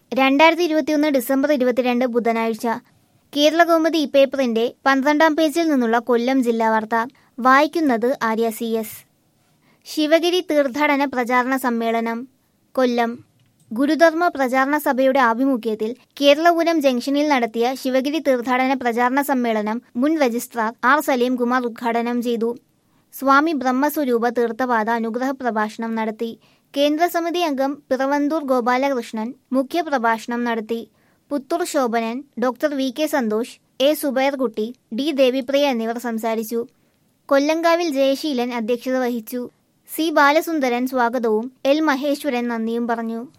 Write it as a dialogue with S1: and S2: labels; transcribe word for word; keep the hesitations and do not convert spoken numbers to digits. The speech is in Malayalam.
S1: രണ്ടായിരത്തി ഇരുപത്തിയൊന്ന് ഡിസംബർ ഇരുപത്തിരണ്ട് ബുധനാഴ്ച. കേരളകൗമുദി പേപ്പറിന്റെ പന്ത്രണ്ടാം പേജിൽ നിന്നുള്ള കൊല്ലം ജില്ലാ വാർത്ത. വായിക്കുന്നത് ആര്യ സി എസ്. ശിവഗിരി തീർത്ഥാടന പ്രചാരണ സമ്മേളനം കൊല്ലം. ഗുരുധർമ്മ പ്രചാരണ സഭയുടെ ആഭിമുഖ്യത്തിൽ കേരളപുരം ജംഗ്ഷനിൽ നടത്തിയ ശിവഗിരി തീർത്ഥാടന പ്രചാരണ സമ്മേളനം മുൻ രജിസ്ട്രാർ ആർ സലീം കുമാർ ഉദ്ഘാടനം ചെയ്തു. സ്വാമി ബ്രഹ്മസ്വരൂപ തീർത്ഥപാദ അനുഗ്രഹ പ്രഭാഷണം നടത്തി. കേന്ദ്രസമിതി അംഗം പിറവന്തൂർ ഗോപാലകൃഷ്ണൻ മുഖ്യപ്രഭാഷണം നടത്തി. Puthur Shobhanan, doctor V K Santhosh, A Subairkutty, D Devipriya എന്നിവർ സംസാരിച്ചു. കൊല്ലങ്കാവിൽ ജയശീലൻ അധ്യക്ഷത വഹിച്ചു. സി ബാലസുന്ദരൻ സ്വാഗതവും എൽ മഹേശ്വരൻ നന്ദിയും പറഞ്ഞു.